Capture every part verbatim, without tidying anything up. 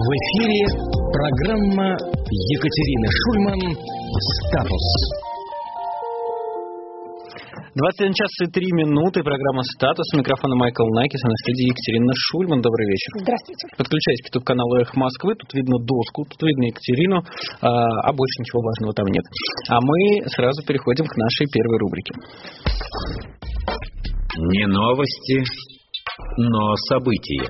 В эфире программа Екатерины Шульман «Статус». двадцать один час и три минуты. Программа «Статус». У микрофона Майкл Накис, а на студии Екатерина Шульман. Добрый вечер. Здравствуйте. Подключайтесь к YouTube-каналу «Эхо Москвы». Тут видно доску, тут видно Екатерину, а больше ничего важного там нет. А мы сразу переходим к нашей первой рубрике. Не новости, но события.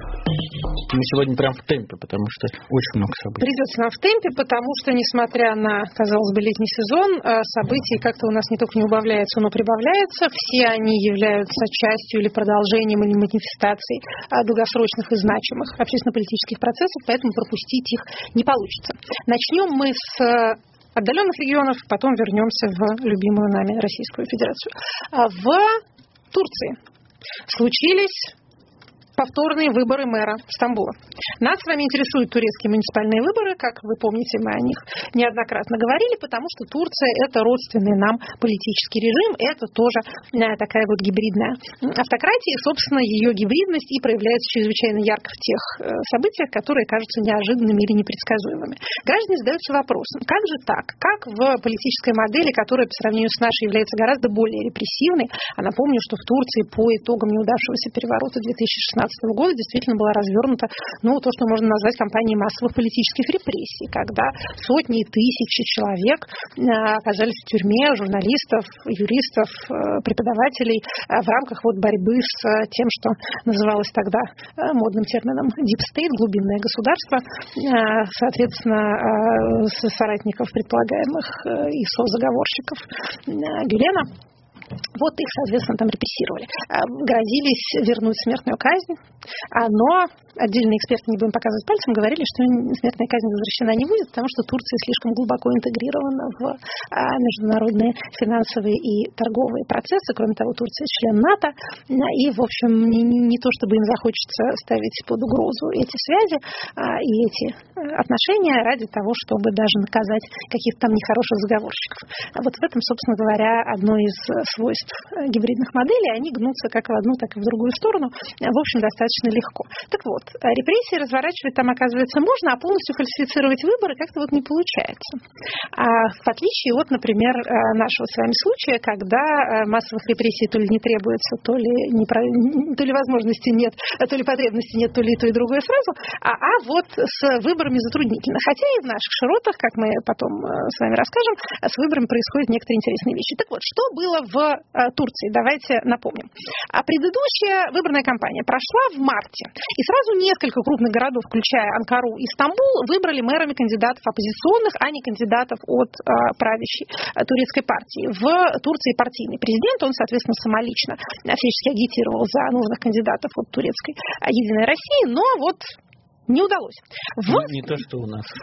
Мы сегодня прям в темпе, потому что очень много событий. Придется нам в темпе, потому что, несмотря на, казалось бы, летний сезон, событий как-то у нас не только не убавляется, но прибавляется. Все они являются частью или продолжением, или манифестацией долгосрочных и значимых общественно-политических процессов, поэтому пропустить их не получится. Начнем мы с отдаленных регионов, потом вернемся в любимую нами Российскую Федерацию. В Турции случились повторные выборы мэра Стамбула. Нас с вами интересуют турецкие муниципальные выборы, как вы помните, мы о них неоднократно говорили, потому что Турция – это родственный нам политический режим, это тоже такая вот гибридная автократия, и, собственно, ее гибридность и проявляется чрезвычайно ярко в тех событиях, которые кажутся неожиданными или непредсказуемыми. Граждане задаются вопросом, как же так? Как в политической модели, которая по сравнению с нашей является гораздо более репрессивной, а напомню, что в Турции по итогам неудавшегося переворота две тысячи шестнадцатого года действительно была развернута, ну, то, что можно назвать кампанией массовых политических репрессий, когда сотни и тысячи человек оказались в тюрьме, журналистов, юристов, преподавателей в рамках вот борьбы с тем, что называлось тогда модным термином deep state, глубинное государство, соответственно, соратников предполагаемых и созаговорщиков Гюлена. Вот их, соответственно, там репрессировали. Грозились вернуть смертную казнь, но отдельные эксперты, не будем показывать пальцем, говорили, что смертная казнь возвращена не будет, потому что Турция слишком глубоко интегрирована в международные финансовые и торговые процессы. Кроме того, Турция член НАТО, и, в общем, не, не то, чтобы им захочется ставить под угрозу эти связи и эти отношения ради того, чтобы даже наказать каких-то там нехороших заговорщиков. Вот в этом, собственно говоря, одно из свойств гибридных моделей, они гнутся как в одну, так и в другую сторону, в общем, достаточно легко. Так вот, репрессии разворачивать там, оказывается, можно, а полностью фальсифицировать выборы как-то вот не получается. А в отличие от, например, нашего с вами случая, когда массовых репрессий то ли не требуется, то ли, не, то ли возможности нет, то ли потребности нет, то ли и то, и другое сразу, а, а вот с выборами затруднительно. Хотя и в наших широтах, как мы потом с вами расскажем, с выборами происходят некоторые интересные вещи. Так вот, что было в Турции? Давайте напомним. А предыдущая выборная кампания прошла в марте. И сразу несколько крупных городов, включая Анкару и Стамбул, выбрали мэрами кандидатов оппозиционных, а не кандидатов от а, правящей а, турецкой партии. В Турции партийный президент, он, соответственно, самолично всячески агитировал за нужных кандидатов от турецкой Единой России, но вот не удалось. В... Не, не то, что у нас.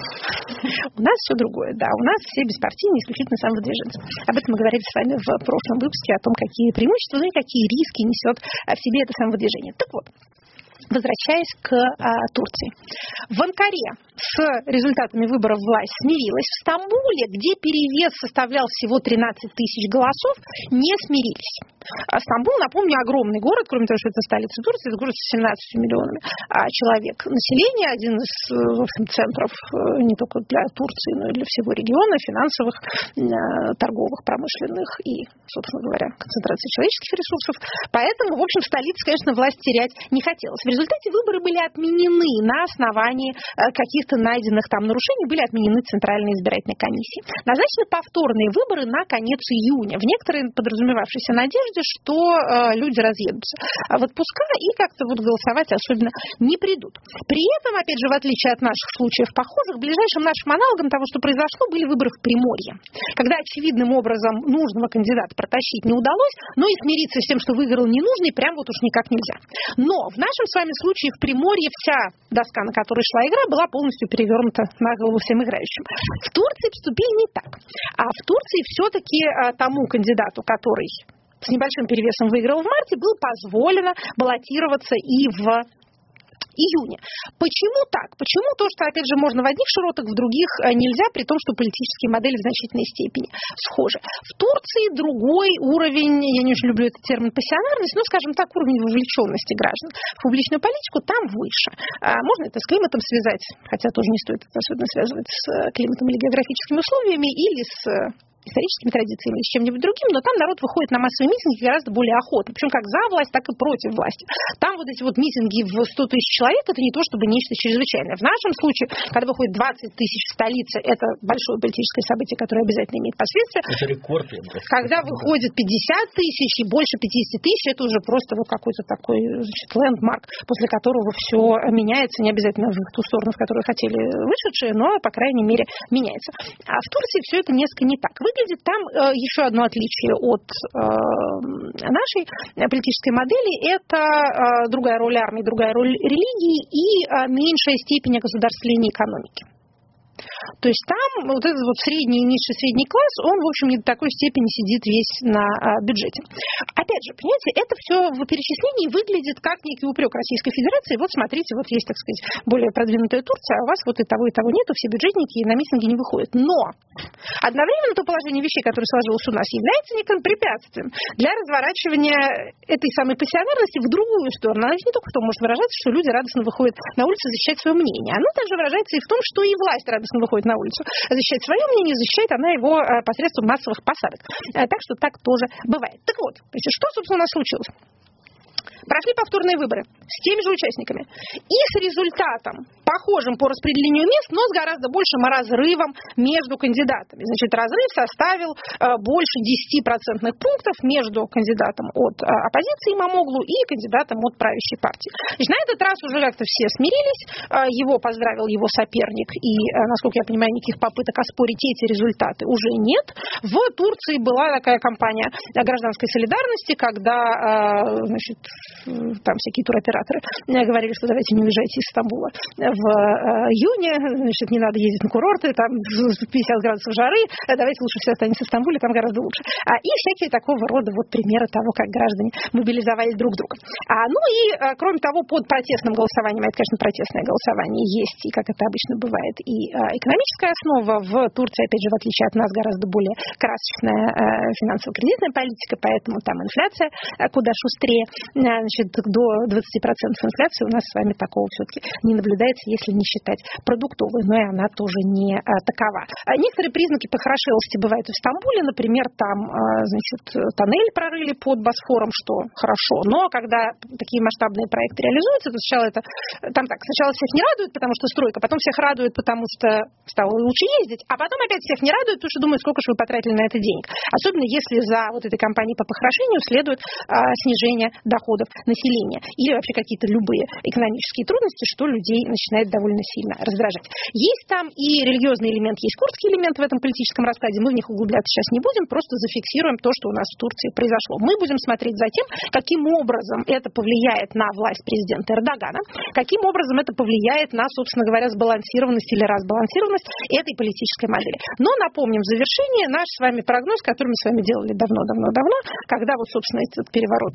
У нас все другое, да. У нас все беспартийные, исключительно самовыдвиженцы. Об этом мы говорили с вами в прошлом выпуске, о том, какие преимущества, ну и какие риски несет в себе это самовыдвижение. Так вот, возвращаясь к а, Турции. В Анкаре с результатами выборов власть смирилась. В Стамбуле, где перевес составлял всего тринадцать тысяч голосов, не смирились. А Стамбул, напомню, огромный город, кроме того, что это столица Турции, это город с семнадцатью миллионами а, человек населения, один из, в общем, центров не только для Турции, но и для всего региона, финансовых, торговых, промышленных и, собственно говоря, концентрации человеческих ресурсов. Поэтому, в общем, столице, конечно, власть терять не хотелось. В результате выборы были отменены на основании каких-то найденных там нарушений, были отменены Центральной избирательной комиссией. Назначены повторные выборы на конец июня, в некоторой подразумевавшейся надежде, что э, люди разъедутся в отпуска и как-то вот голосовать особенно не придут. При этом, опять же, в отличие от наших случаев похожих, ближайшим нашим аналогом того, что произошло, были выборы в Приморье, когда очевидным образом нужного кандидата протащить не удалось, но и смириться с тем, что выиграл ненужный, прям вот уж никак нельзя. Но в нашем с вами случае в Приморье вся доска, на которой шла игра, была полностью перевернута на голову всем играющим. В Турции поступили не так. А в Турции все-таки тому кандидату, который с небольшим перевесом выиграл в марте, было позволено баллотироваться и в июня. Почему так? Почему то, что, опять же, можно в одних широтах, в других нельзя, при том, что политические модели в значительной степени схожи. В Турции другой уровень, я не очень люблю этот термин пассионарность, но, скажем так, уровень вовлеченности граждан в публичную политику там выше. Можно это с климатом связать, хотя тоже не стоит это особенно связывать с климатом или географическими условиями, или с историческими традициями или с чем-нибудь другим, но там народ выходит на массовые митинги гораздо более охотно, причем как за власть, так и против власти. Там вот эти вот митинги в сто тысяч человек, это не то чтобы нечто чрезвычайное. В нашем случае, когда выходит двадцать тысяч в столице, это большое политическое событие, которое обязательно имеет последствия. Это рекорд. Когда выходит пятьдесят тысяч и больше пятьдесят тысяч, это уже просто вот какой-то такой, значит, лендмарк, после которого все меняется, не обязательно в ту сторону, в которую хотели вышедшие, но, по крайней мере, меняется. А в Турции все это несколько не так. Выглядит там э, еще одно отличие от э, нашей политической модели. Это э, другая роль армии, другая роль религии и э, меньшая степень огосударствления экономики. То есть там вот этот вот средний и низший средний класс, он, в общем, не до такой степени сидит весь на а, бюджете. Опять же, понимаете, это все в перечислении выглядит как некий упрек Российской Федерации. Вот смотрите, вот есть, так сказать, более продвинутая Турция, а у вас вот и того, и того нету, все бюджетники на митинги не выходят. Но одновременно то положение вещей, которое сложилось у нас, является неким препятствием для разворачивания этой самой пассионарности в другую сторону. Она не только в том может выражаться, что люди радостно выходят на улицу защищать свое мнение. Оно также выражается и в том, что и власть радостно выходит на улицу защищать свое мнение, защищает она его посредством массовых посадок. Так что так тоже бывает. Так вот, что, собственно, у нас случилось? Прошли повторные выборы с теми же участниками и с результатом, похожим по распределению мест, но с гораздо большим разрывом между кандидатами. Значит, разрыв составил э, больше десять процентных пунктов между кандидатом от э, оппозиции Имамоглу и кандидатом от правящей партии. Значит, на этот раз уже как-то все смирились, э, его поздравил его соперник, и, э, насколько я понимаю, никаких попыток оспорить эти результаты уже нет. В Турции была такая кампания гражданской солидарности, когда, э, значит, там всякие туроператоры говорили, что давайте не уезжайте из Стамбула в июне, значит, не надо ездить на курорты, там пятьдесят градусов жары, давайте лучше все останемся в Стамбуле, там гораздо лучше. А, и всякие такого рода вот примеры того, как граждане мобилизовали друг друга. А, ну и, кроме того, под протестным голосованием, это, конечно, протестное голосование есть, и, как это обычно бывает, и а, экономическая основа. В Турции, опять же, в отличие от нас, гораздо более красочная а, финансово-кредитная политика, поэтому там инфляция а, куда шустрее. Значит, до двадцати процентов инфляции у нас с вами такого все-таки не наблюдается, если не считать продуктовой, но и она тоже не а, такова. А некоторые признаки похорошелости бывают и в Стамбуле, например, там, а, значит, тоннель прорыли под Босфором, что хорошо, но когда такие масштабные проекты реализуются, то сначала это, там так, сначала всех не радует, потому что стройка, потом всех радует, потому что стало лучше ездить, а потом опять всех не радует, потому что думают, сколько же вы потратили на это денег. Особенно если за вот этой кампанией по похорошению следует а, снижение доходов населения или вообще какие-то любые экономические трудности, что людей начинает довольно сильно раздражать. Есть там и религиозный элемент, есть курдский элемент в этом политическом раскладе. Мы в них углубляться сейчас не будем, просто зафиксируем то, что у нас в Турции произошло. Мы будем смотреть за тем, каким образом это повлияет на власть президента Эрдогана, каким образом это повлияет на, собственно говоря, сбалансированность или разбалансированность этой политической модели. Но напомним в завершение наш с вами прогноз, который мы с вами делали давно-давно-давно, когда вот, собственно, этот переворот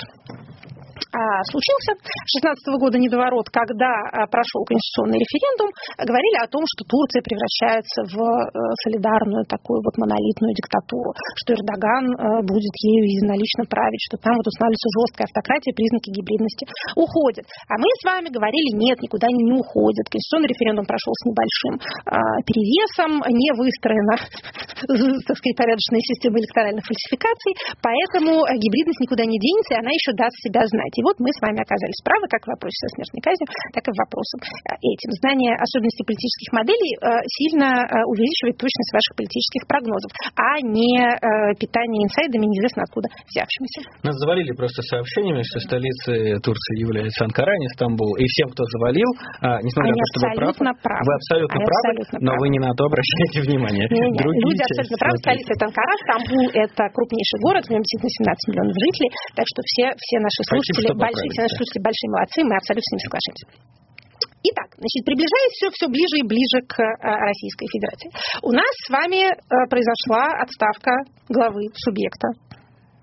случился шестнадцатого года недоворот, когда прошел конституционный референдум, говорили о том, что Турция превращается в солидарную такую вот монолитную диктатуру, что Эрдоган будет ею единолично править, что там вот устанавливается жесткая автократия, признаки гибридности уходят. А мы с вами говорили, нет, никуда они не уходят. Конституционный референдум прошел с небольшим перевесом, не выстроена, так сказать, порядочная система электоральных фальсификаций, поэтому гибридность никуда не денется, и она еще даст себя знать. И вот мы с вами оказались правы как в вопросе со смертной казнью, так и в вопросе этим. Знание особенностей политических моделей сильно увеличивает точность ваших политических прогнозов, а не питание инсайдами неизвестно откуда взявшимися. Нас завалили просто сообщениями, что столицей Турции является Анкара, а не Стамбул. И всем, кто завалил, несмотря Они на то, что вы правы, правы, вы абсолютно Они правы, абсолютно но правы. вы не на то обращаете внимание. Не, не. Люди части абсолютно правы. Столица это Анкара, Стамбул это крупнейший город, в нем действительно семнадцать миллионов жителей, так что все, все наши слушатели, большие, все наши слушатели большие молодцы, мы абсолютно с ними соглашаемся. Итак, значит, приближаясь все, все ближе и ближе к э, Российской Федерации. У нас с вами э, произошла отставка главы субъекта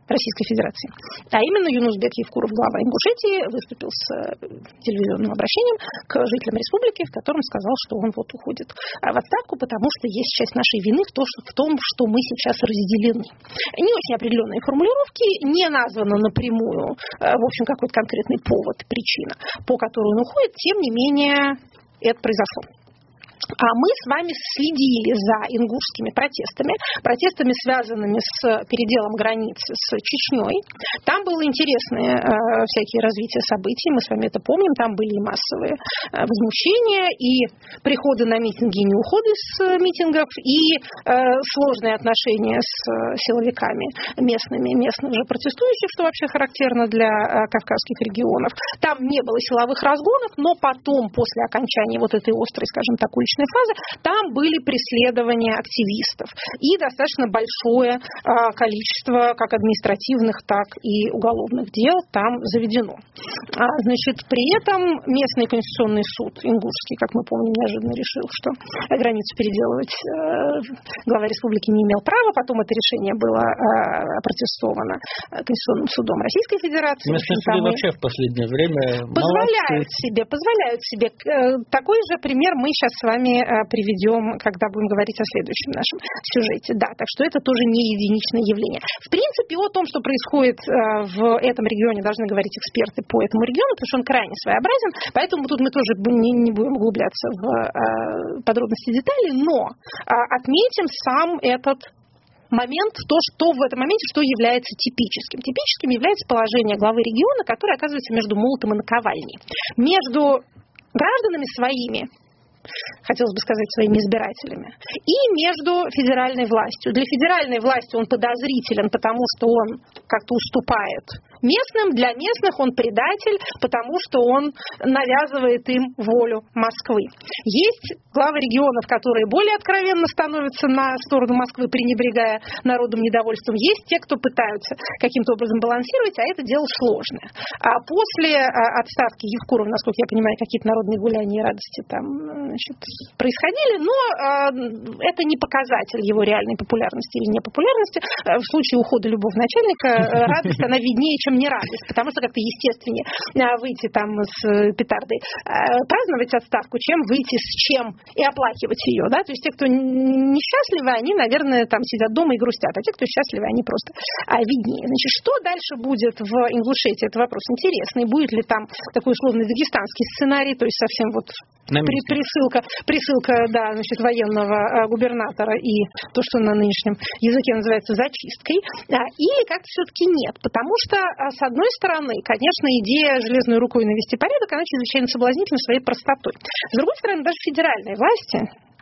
Российской Федерации. А именно Юнусбек Евкуров, глава Ингушетии, выступил с телевизионным обращением к жителям республики, в котором сказал, что он вот уходит в отставку, потому что есть часть нашей вины в, то, что, в том, что мы сейчас разделены. Не очень определенные формулировки, не названо напрямую, в общем, какой-то конкретный повод, причина, по которой он уходит, тем не менее это произошло. А мы с вами следили за ингушскими протестами, протестами, связанными с переделом границы с Чечней. Там было интересное э, всякие развития событий, мы с вами это помним, там были и массовые э, возмущения, и приходы на митинги, и не уходы с митингов, и э, сложные отношения с силовиками местными, местных же протестующих, что вообще характерно для э, кавказских регионов. Там не было силовых разгонов, но потом, после окончания вот этой острой, скажем так, уличной фазы, там были преследования активистов и достаточно большое а, количество как административных, так и уголовных дел там заведено. А, значит, при этом местный конституционный суд ингушский, как мы помним, неожиданно решил, что границу переделывать э, глава республики не имел права, потом это решение было э, опротестовано Конституционным судом Российской Федерации. Местные суды мы... вообще в последнее время позволяют молодцы. себе, позволяют себе. Такой же пример мы сейчас с вами приведем, когда будем говорить о следующем нашем сюжете. Да, так что это тоже не единичное явление. В принципе, о том, что происходит в этом регионе, должны говорить эксперты по этому региону, потому что он крайне своеобразен, поэтому тут мы тоже не будем углубляться в подробности деталей, но отметим сам этот момент, то, что в этом моменте, что является типическим. Типическим является положение главы региона, которое оказывается между молотом и наковальней. Между гражданами своими, хотелось бы сказать, своими избирателями, и между федеральной властью. Для федеральной власти он подозрителен, потому что он как-то уступает местным, для местных он предатель, потому что он навязывает им волю Москвы. Есть главы регионов, которые более откровенно становятся на сторону Москвы, пренебрегая народным недовольством. Есть те, кто пытаются каким-то образом балансировать, а это дело сложное. А после отставки Евкурова, насколько я понимаю, какие-то народные гуляния и радости там, значит, происходили, но это не показатель его реальной популярности или непопулярности. В случае ухода любого начальника радость, она виднее, чем не радость, потому что как-то естественнее выйти там с петардой праздновать отставку, чем выйти с чем и оплакивать ее, да, то есть те, кто несчастливы, они, наверное, там сидят дома и грустят, а те, кто счастливы, они просто а, виднее. Значит, что дальше будет в Ингушетии, это вопрос интересный, будет ли там такой условный дагестанский сценарий, то есть совсем вот при, присылка, присылка, да, значит, военного губернатора и то, что на нынешнем языке называется зачисткой, или как-то все-таки нет, потому что с одной стороны, конечно, идея железной рукой навести порядок, она чрезвычайно соблазнительна своей простотой. С другой стороны, даже федеральные власти,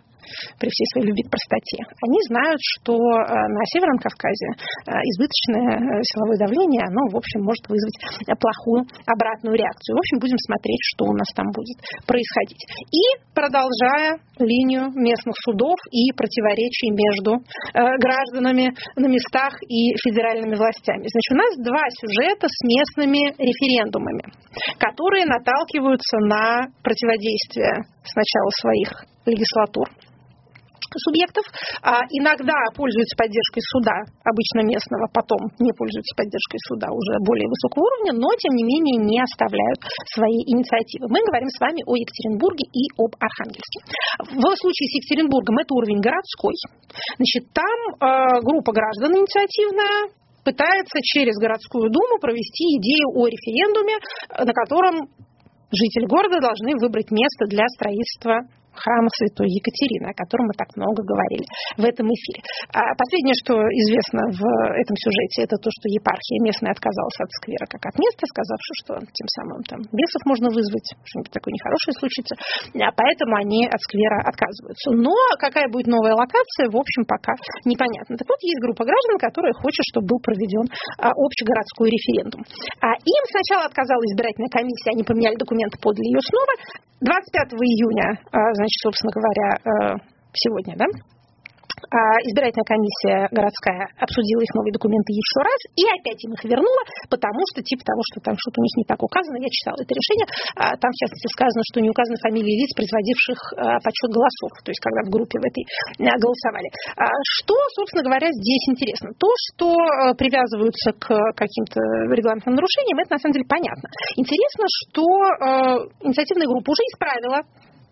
при всей своей любви к простоте, они знают, что на Северном Кавказе избыточное силовое давление, оно, в общем, может вызвать плохую обратную реакцию. В общем, будем смотреть, что у нас там будет происходить. И продолжая линию местных судов и противоречий между гражданами на местах и федеральными властями. Значит, у нас два сюжета с местными референдумами, которые наталкиваются на противодействие сначала своих легислатур, субъектов, а иногда пользуются поддержкой суда, обычно местного, потом не пользуются поддержкой суда уже более высокого уровня, но, тем не менее, не оставляют свои инициативы. Мы говорим с вами о Екатеринбурге и об Архангельске. В случае с Екатеринбургом это уровень городской. Значит, там э, группа граждан инициативная пытается через городскую думу провести идею о референдуме, на котором жители города должны выбрать место для строительства храма Святой Екатерины, о котором мы так много говорили в этом эфире. А последнее, что известно в этом сюжете, это то, что епархия местная отказалась от сквера как от места, сказавши, что тем самым там бесов можно вызвать, что-нибудь такое нехорошее случится, а поэтому они от сквера отказываются. Но какая будет новая локация, в общем, пока непонятно. Так вот, есть группа граждан, которая хочет, чтобы был проведен а, общегородской референдум. А им сначала отказала избирательная комиссия, они поменяли документы, подали ее снова. двадцать пятого июня, значит, собственно говоря, сегодня, да, Избирательная комиссия городская обсудила их новые документы еще раз и опять им их вернула, потому что типа того, что там что-то у них не так указано. Я читала это решение. Там, в частности, сказано, что не указаны фамилии лиц, производивших подсчет голосов, то есть когда в группе в этой голосовали. Что, собственно говоря, здесь интересно? То, что привязываются к каким-то регламентным нарушениям, это на самом деле понятно. Интересно, что инициативная группа уже исправила,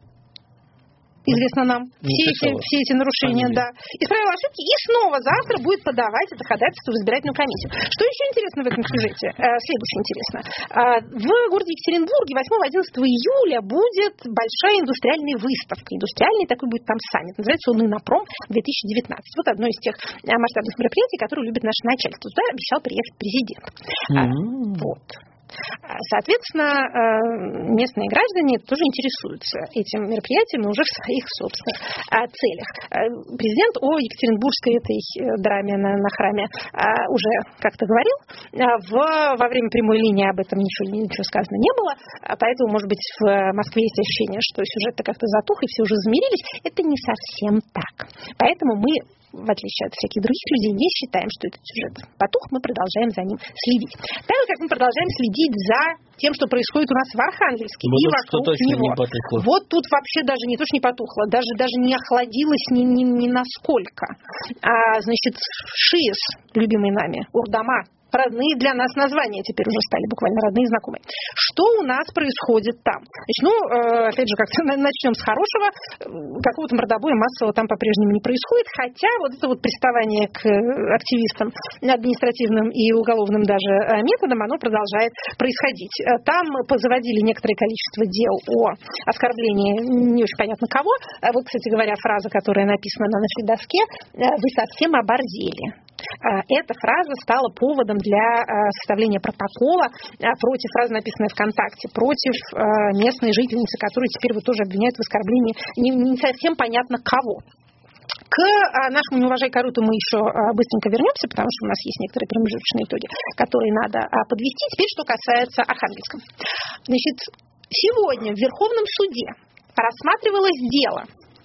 известно нам, все эти, все эти нарушения, да, исправила ошибки и снова завтра будет подавать это ходатайство в избирательную комиссию. Что еще интересно в этом сюжете? Следующее интересно. В городе Екатеринбурге восьмого-одиннадцатого июля будет большая индустриальная выставка. Индустриальный такой будет там саммит. Называется он «Иннопром две тысячи девятнадцать». Вот одно из тех масштабных мероприятий, которые любит наше начальство. Туда обещал приехать президент. Mm-hmm. Вот. Соответственно, местные граждане тоже интересуются этим мероприятием уже в своих собственных целях. Президент о екатеринбургской этой драме на, на храме уже как-то говорил. В, во время прямой линии об этом ничего, ничего сказано не было, поэтому, может быть, в Москве есть ощущение, что сюжет-то как-то затух и все уже замирились. Это не совсем так. Поэтому мы, в отличие от всяких других людей, не считаем, что этот сюжет потух, мы продолжаем за ним следить. Так же, как мы продолжаем следить за тем, что происходит у нас в Архангельске вот и вокруг него. Вот тут вообще даже не то, что не потухло, даже, даже не охладилось ни, ни, ни насколько. А, значит, ШИЭС, любимый нами, Урдама, родные для нас названия теперь уже стали буквально родные и знакомые. Что у нас происходит там? Значит, ну, опять же, как-то начнем с хорошего. Какого-то мордобоя массового там по-прежнему не происходит, хотя вот это вот приставание к активистам административным и уголовным даже методам, оно продолжает происходить. Там позаводили некоторое количество дел о оскорблении не очень понятно кого. Вот, кстати говоря, фраза, которая написана на нашей доске: «Вы совсем оборзели». Эта фраза стала поводом для составления протокола против фразы, написанной ВКонтакте, против местной жительницы, которую теперь вот тоже обвиняют в оскорблении не, не совсем понятно кого. К нашему «Не уважай коррупцию» мы еще быстренько вернемся, потому что у нас есть некоторые промежуточные итоги, которые надо подвести. Теперь, что касается Архангельска. Значит, сегодня в Верховном суде рассматривалось дело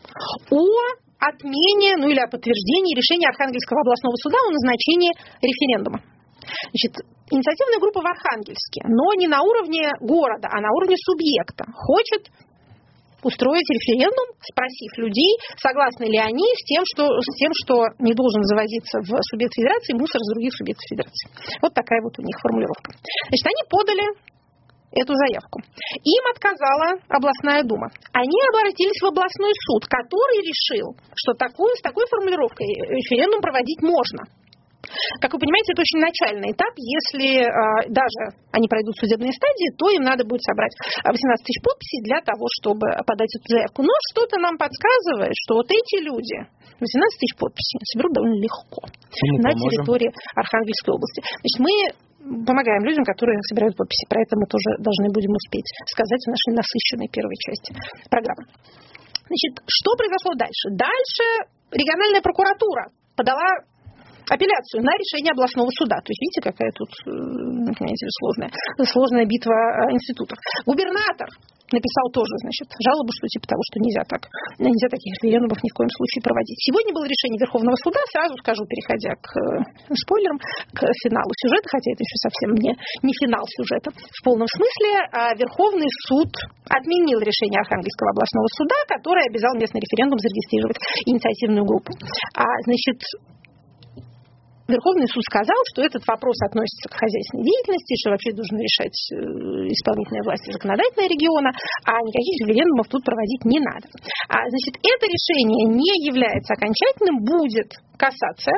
о отмене, ну или о подтверждении решения Архангельского областного суда о назначении референдума. Значит, инициативная группа в Архангельске, но не на уровне города, а на уровне субъекта, хочет устроить референдум, спросив людей, согласны ли они с тем, что, с тем, что не должен завозиться в субъект федерации мусор из других субъектов федерации. Вот такая вот у них формулировка. Значит, они подали эту заявку. Им отказала областная дума. Они обратились в областной суд, который решил, что такую, с такой формулировкой референдум проводить можно. Как вы понимаете, это очень начальный этап. Если э, даже они пройдут судебные стадии, то им надо будет собрать восемнадцать тысяч подписей для того, чтобы подать эту заявку. Но что-то нам подсказывает, что вот эти люди восемнадцать тысяч подписей соберут довольно легко мы на поможем. Территории Архангельской области. Значит, мы помогаем людям, которые собирают подписи. Про это мы тоже должны будем успеть сказать в нашей насыщенной первой части программы. Значит, что произошло дальше? Дальше региональная прокуратура подала апелляцию на решение областного суда. То есть, видите, какая тут, понимаете, сложная, сложная битва институтов. Губернатор написал тоже, значит, жалобу, что типа того, что нельзя так, нельзя таких референдумов ни в коем случае проводить. Сегодня было решение Верховного суда, сразу скажу, переходя к спойлерам, к финалу сюжета, хотя это еще совсем не, не финал сюжета. В полном смысле Верховный суд отменил решение Архангельского областного суда, которое обязал местный референдум зарегистрировать инициативную группу. А, значит, Верховный суд сказал, что этот вопрос относится к хозяйственной деятельности, что вообще должны решать исполнительная власть и законодательная региона, а никаких референдумов тут проводить не надо. А, значит, это решение не является окончательным, будет кассация.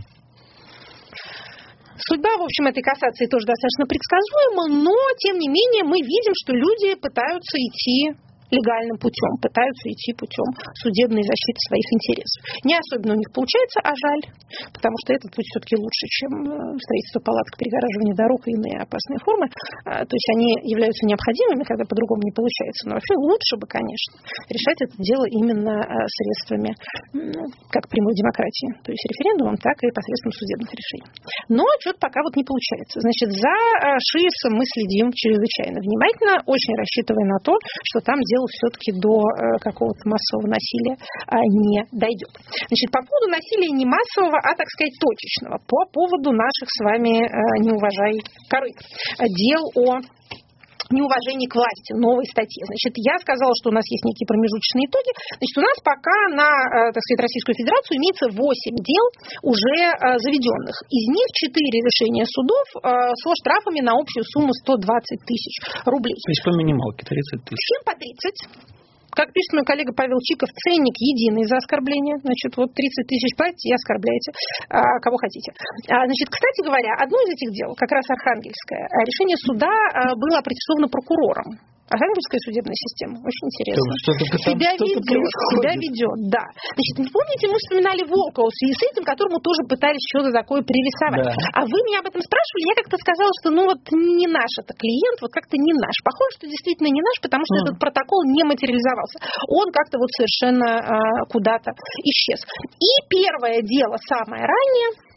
Судьба, в общем, этой кассации тоже достаточно предсказуема, но, тем не менее, мы видим, что люди пытаются идти легальным путем, пытаются идти путем судебной защиты своих интересов. Не особенно у них получается, а жаль, потому что этот путь все-таки лучше, чем строительство палаток, перегораживание дорог и иные опасные формы. То есть они являются необходимыми, когда по-другому не получается. Но вообще лучше бы, конечно, решать это дело именно средствами, как прямой демократии, то есть референдумом, так и посредством судебных решений. Но что-то пока вот не получается. Значит, за ШИЭСом мы следим чрезвычайно внимательно, очень рассчитывая на то, что там дело дело все-таки до какого-то массового насилия не дойдет. Значит, по поводу насилия не массового, а, так сказать, точечного, по поводу наших с вами неуважай корыт, дел о неуважение к власти, новой статьи. Значит, я сказала, что у нас есть некие промежуточные итоги. Значит, у нас пока на, так сказать, Российскую Федерацию имеется восемь дел уже заведенных. Из них четыре решения судов со штрафами на общую сумму сто двадцать тысяч рублей. То есть по минималке тридцать тысяч. Всем по тридцать. Как пишет мой коллега Павел Чиков, ценник единый за оскорбление. Значит, вот тридцать тысяч платите и оскорбляете, а, кого хотите. А, значит, кстати говоря, одно из этих дел, как раз Архангельское, решение суда а, было опротестовано прокурором. Архангельская судебная система. Очень интересно. Себя ведет, себя ведет, да. Значит, помните, мы вспоминали Волкова в связи с этим, которому тоже пытались что-то такое пририсовать. Да. А вы меня об этом спрашивали, я как-то сказала, что ну вот не наш это клиент, вот как-то не наш. Похоже, что действительно не наш, потому что mm. этот протокол не материализовался. Он как-то вот совершенно а, куда-то исчез. И первое дело, самое раннее,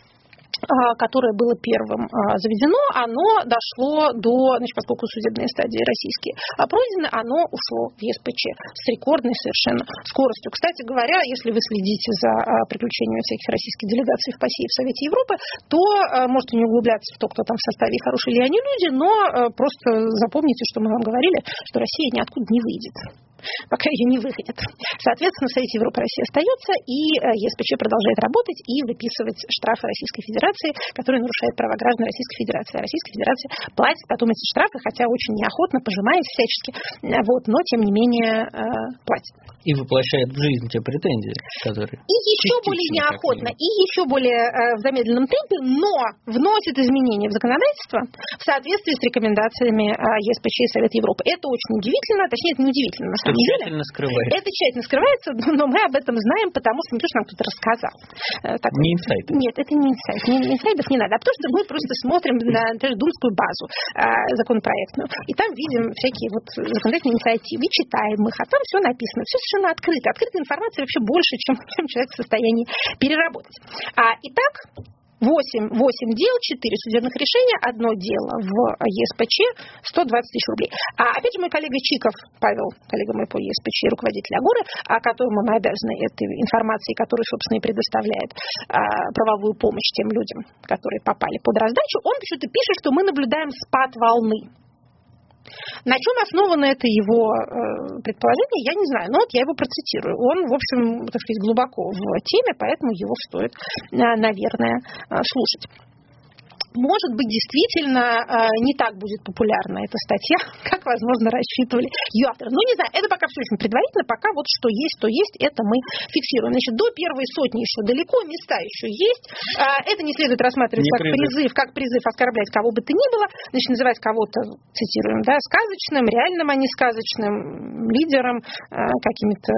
которое было первым заведено, оно дошло до, значит, поскольку судебные стадии российские пройдены, оно ушло в ЕСПЧ с рекордной совершенно скоростью. Кстати говоря, если вы следите за приключениями всяких российских делегаций в ПАСЕ и в Совете Европы, то можете не углубляться в то, кто там в составе, хорошие ли они люди, но просто запомните, что мы вам говорили, что Россия ниоткуда не выйдет, пока ее не выгонят. Соответственно, в Совете Европы Россия остается, и ЕСПЧ продолжает работать и выписывать штрафы Российской Федерации, которые нарушают права граждан Российской Федерации. А Российская Федерация платит потом эти штрафы, хотя очень неохотно, пожимаясь всячески, вот, но тем не менее платит. И воплощает в жизнь те претензии, которые... И еще более неохотно, и еще более в замедленном темпе, но вносит изменения в законодательство в соответствии с рекомендациями ЕСПЧ и Совета Европы. Это очень удивительно, точнее, это не удивительно, на самом деле. Тщательно скрывается. Это тщательно скрывается, но мы об этом знаем, потому что не то, что нам кто-то рассказал. Такой... Не инсайты. Нет, это не инсайт. Не, инсайдов не надо, а потому что мы просто смотрим на, например, думскую базу законопроектную, и там видим всякие вот законодательные инициативы, и читаем их, а там все написано, все совершенно открыто. Открытая информация вообще больше, чем, чем человек в состоянии переработать. А, итак, восемь, восемь дел, четыре судебных решения, одно дело в ЕСПЧ, сто двадцать тысяч рублей. А опять же мой коллега Чиков, Павел, коллега мой по ЕСПЧ, руководитель Агоры, которому мы обязаны этой информацией, которую, собственно, и предоставляет а, правовую помощь тем людям, которые попали под раздачу, он почему-то пишет, что мы наблюдаем спад волны. На чем основано это его э, предположение, я не знаю, но вот я его процитирую. Он, в общем, так сказать, глубоко в теме, поэтому его стоит, э, наверное, э, слушать. Может быть, действительно не так будет популярна эта статья, как, возможно, рассчитывали ее авторы. Ну, не знаю, это пока все очень предварительно, пока вот что есть, то есть, это мы фиксируем. Значит, до первой сотни еще далеко, места еще есть. Это не следует рассматривать не как призыв. призыв, как призыв оскорблять кого бы то ни было, значит, называть кого-то, цитируем, да, сказочным, реальным, а не сказочным лидером, какими-то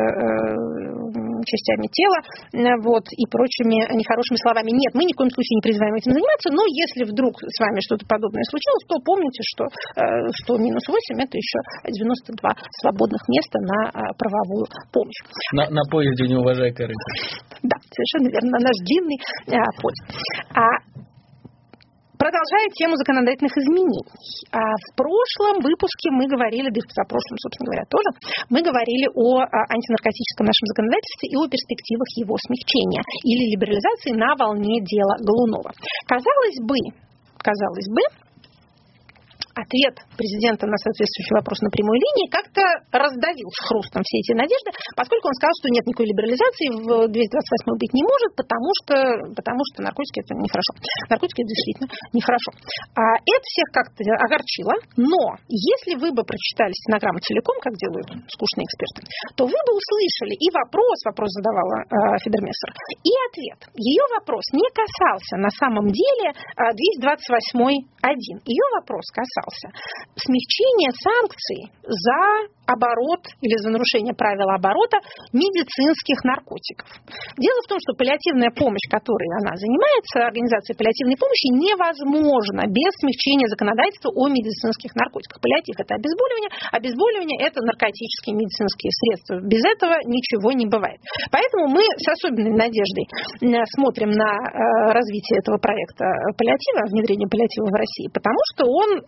частями тела, вот, и прочими нехорошими словами. Нет, мы ни в коем случае не призываем этим заниматься, но если вдруг с вами что-то подобное случилось, то помните, что, что минус восемь это еще девяносто два свободных места на правовую помощь. На, на поезде не уважай корыто. Да, совершенно верно, на наш длинный а, поезд. А, продолжая тему законодательных изменений. А в прошлом выпуске мы говорили, да и в прошлом, собственно говоря, тоже, мы говорили о антинаркотическом нашем законодательстве и о перспективах его смягчения или либерализации на волне дела Голунова. Казалось бы, казалось бы, ответ президента на соответствующий вопрос на прямой линии как-то раздавил с хрустом все эти надежды, поскольку он сказал, что нет никакой либерализации в двести двадцать восьмой быть не может, потому что, потому что наркотики это нехорошо. Наркотики это действительно нехорошо. А это всех как-то огорчило, но если вы бы прочитали стенограмму целиком, как делают скучные эксперты, то вы бы услышали и вопрос, вопрос задавала э, Федермессер, и ответ. Ее вопрос не касался на самом деле э, двести двадцать восьмой один. Ее вопрос касался смягчение санкций за оборот или за нарушение правила оборота медицинских наркотиков. Дело в том, что паллиативная помощь, которой она занимается, организация паллиативной помощи, невозможна без смягчения законодательства о медицинских наркотиках. Паллиатив – это обезболивание, обезболивание – это наркотические медицинские средства. Без этого ничего не бывает. Поэтому мы с особенной надеждой смотрим на развитие этого проекта паллиатива, внедрение паллиатива в России, потому что он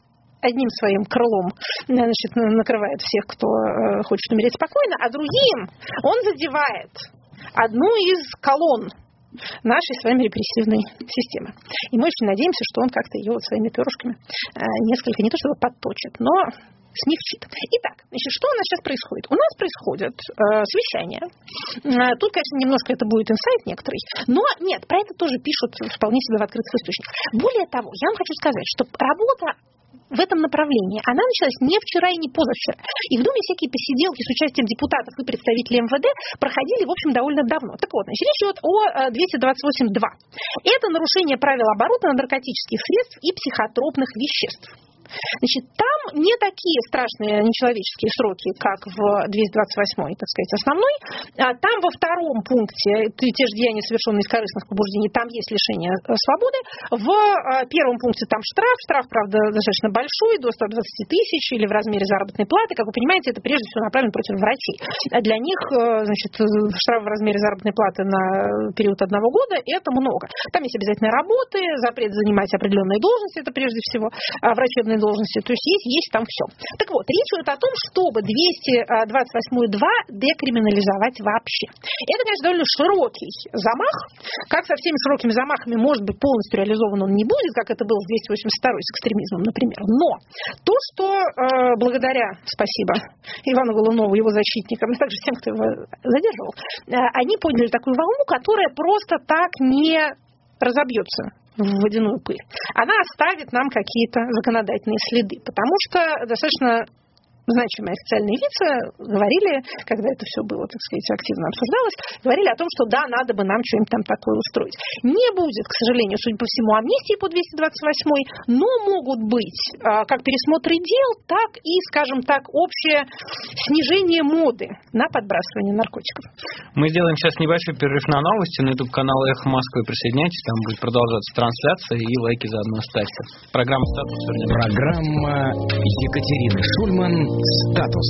одним своим крылом, значит, накрывает всех, кто хочет умереть спокойно, а другим он задевает одну из колонн нашей с вами репрессивной системы. И мы очень надеемся, что он как-то ее вот своими перышками несколько, не то чтобы подточит, но смягчит. Итак, значит, что у нас сейчас происходит? У нас происходит э, совещание. Э, тут, конечно, немножко это будет инсайт некоторый, но нет, про это тоже пишут вполне себе в открытых источниках. Более того, я вам хочу сказать, что работа в этом направлении, она началась не вчера и не позавчера. И в Думе всякие посиделки с участием депутатов и представителей эм вэ дэ проходили, в общем, довольно давно. Так вот, значит, речь идет о двести двадцать восемь два. Это нарушение правил оборота наркотических средств и психотропных веществ. Значит, там не такие страшные нечеловеческие сроки, как в двести двадцать восьмой, так сказать, основной. Там во втором пункте те же деяния, совершенные из корыстных побуждений, там есть лишение свободы. В первом пункте там штраф. Штраф, правда, достаточно большой, до ста двадцати тысяч или в размере заработной платы. Как вы понимаете, это прежде всего направлено против врачей. А для них, значит, штраф в размере заработной платы на период одного года – это много. Там есть обязательные работы, запрет занимать определенные должности, это прежде всего врачебные должности, то есть есть, есть там все. Так вот, речь идет о том, чтобы двести двадцать восемь два декриминализовать вообще. Это, конечно, довольно широкий замах. Как со всеми широкими замахами, может быть, полностью реализован он не будет, как это было в двести восемьдесят второй с экстремизмом, например. Но то, что э, благодаря, спасибо Ивану Голунову, его защитникам, и также тем, кто его задерживал, э, они подняли такую волну, которая просто так не разобьется в водяную пыль. Она оставит нам какие-то законодательные следы, потому что достаточно значимые официальные лица говорили, когда это все было, так сказать, активно обсуждалось, говорили о том, что да, надо бы нам что-нибудь там такое устроить. Не будет, к сожалению, судя по всему, амнистии по двести двадцать восьмой, но могут быть как пересмотры дел, так и, скажем так, общее снижение моды на подбрасывание наркотиков. Мы сделаем сейчас небольшой перерыв на новости. На YouTube-канал «Эхо Москвы» присоединяйтесь, там будет продолжаться трансляция, и лайки заодно ставьте. Программа «Статус». Программа Екатерины Шульман «Статус».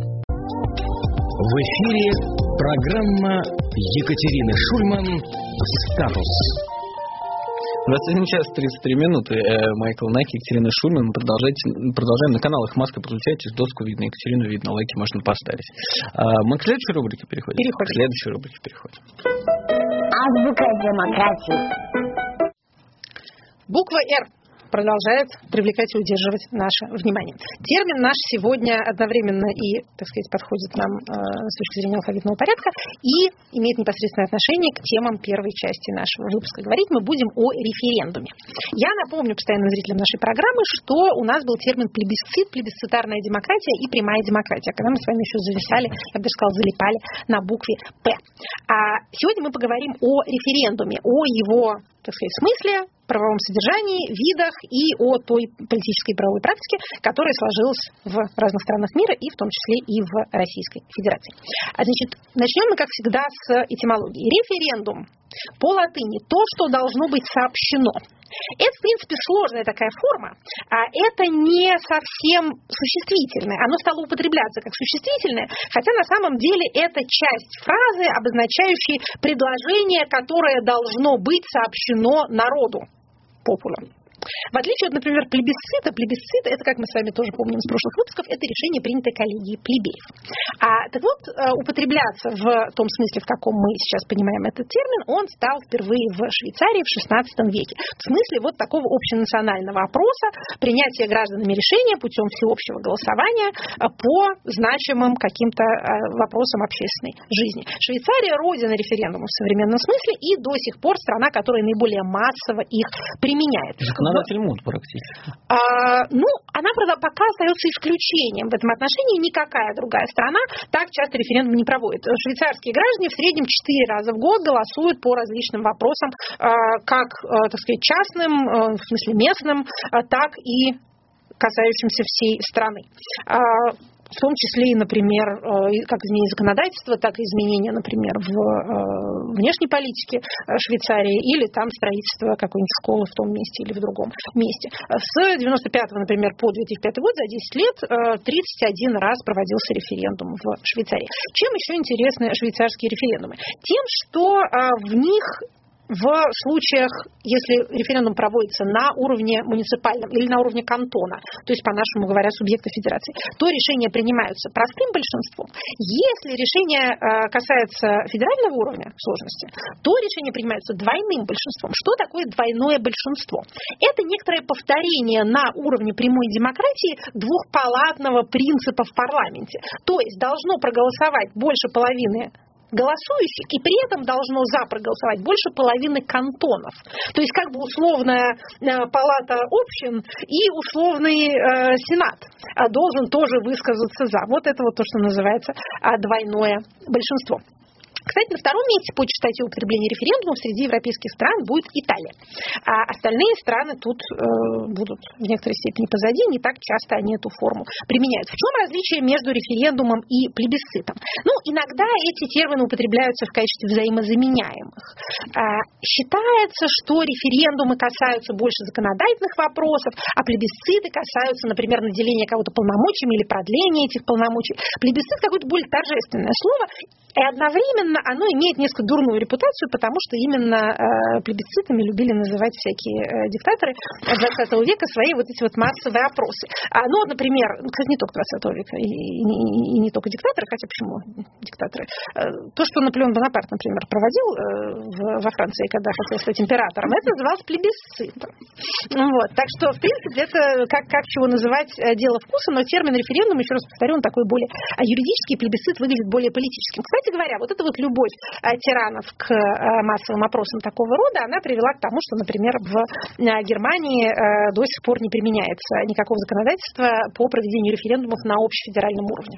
В эфире программа Екатерины Шульман «Статус». двадцать один час тридцать три минуты. Майкл Нак, Екатерина Шульман. Мы продолжаем на каналах «Москвы». Подключайтесь, доску видно, Екатерину видно, лайки можно поставить. Мы к следующей рубрике переходим? Переходим. К следующей рубрике переходим. Азбука демократии. Буква «Р» продолжает привлекать и удерживать наше внимание. Термин наш сегодня одновременно и, так сказать, подходит нам э, с точки зрения алфавитного порядка и имеет непосредственное отношение к темам первой части нашего выпуска. Говорить мы будем о референдуме. Я напомню постоянным зрителям нашей программы, что у нас был термин плебисцит, плебисцитарная демократия и прямая демократия, когда мы с вами еще зависали, я бы даже сказала, залипали на букве «П». А сегодня мы поговорим о референдуме, о его, так сказать, смысле, правовом содержании, видах и о той политической и правовой практике, которая сложилась в разных странах мира, и в том числе и в Российской Федерации. А, значит, начнем мы, как всегда, с этимологии. Референдум по латыни – то, что должно быть сообщено. Это, в принципе, сложная такая форма, а это не совсем существительное. Оно стало употребляться как существительное, хотя на самом деле это часть фразы, обозначающей предложение, которое должно быть сообщено народу. Попула. В отличие от, например, плебисцита, плебисцит, это, как мы с вами тоже помним из прошлых выпусков, это решение, принятое коллегией плебеев. А, так вот, употребляться в том смысле, в каком мы сейчас понимаем этот термин, он стал впервые в Швейцарии в шестнадцатом веке. В смысле вот такого общенационального опроса, принятия гражданами решения путем всеобщего голосования по значимым каким-то вопросам общественной жизни. Швейцария – родина референдумов в современном смысле и до сих пор страна, которая наиболее массово их применяет. Законодатель МУД практически. А, ну, она, правда, пока остается исключением в этом отношении. Никакая другая страна так часто референдум не проводит. Швейцарские граждане в среднем четыре раза в год голосуют по различным вопросам, как, так сказать, частным, в смысле местным, так и касающимся всей страны. В том числе и, например, как изменение законодательства, так и изменения, например, в внешней политике Швейцарии или там строительство какой-нибудь школы в том месте или в другом месте. С девяносто пятого, например, по две тысячи пятый год, за десять лет, тридцать один раз проводился референдум в Швейцарии. Чем еще интересны швейцарские референдумы? Тем, что в них в случаях, если референдум проводится на уровне муниципальном или на уровне кантона, то есть, по-нашему говоря, субъекта федерации, то решения принимаются простым большинством. Если решение касается федерального уровня сложности, то решения принимаются двойным большинством. Что такое двойное большинство? Это некоторое повторение на уровне прямой демократии двухпалатного принципа в парламенте. То есть должно проголосовать больше половины голосующих, и при этом должно за проголосовать больше половины кантонов. То есть как бы условная палата общин и условный э, сенат должен тоже высказаться за. Вот это вот то, что называется двойное большинство. Кстати, на втором месте по частоте употребления референдумов среди европейских стран будет Италия. А остальные страны тут э, будут в некоторой степени позади, не так часто они эту форму применяют. В чем различие между референдумом и плебисцитом? Ну, иногда эти термины употребляются в качестве взаимозаменяемых. А, считается, что референдумы касаются больше законодательных вопросов, а плебисциты касаются, например, наделения кого-то полномочиями или продления этих полномочий. Плебисцит какое-то более торжественное слово, и одновременно оно имеет несколько дурную репутацию, потому что именно э, плебисцитами любили называть всякие э, диктаторы двадцатого века свои вот эти вот массовые опросы. А, ну, например, кстати, не только двадцатого века, и, и, и, и не только диктаторы, хотя почему диктаторы? Э, то, что Наполеон Бонапарт, например, проводил э, в, во Франции, когда хотел стать императором, это называлось плебисцитом. Вот. Так что, в принципе, это как, как чего называть э, дело вкуса, но термин референдум, еще раз повторю, он такой более юридический, плебисцит выглядит более политическим. Кстати говоря, вот эта вот любовь тиранов к массовым опросам такого рода, она привела к тому, что, например, в Германии до сих пор не применяется никакого законодательства по проведению референдумов на общефедеральном уровне.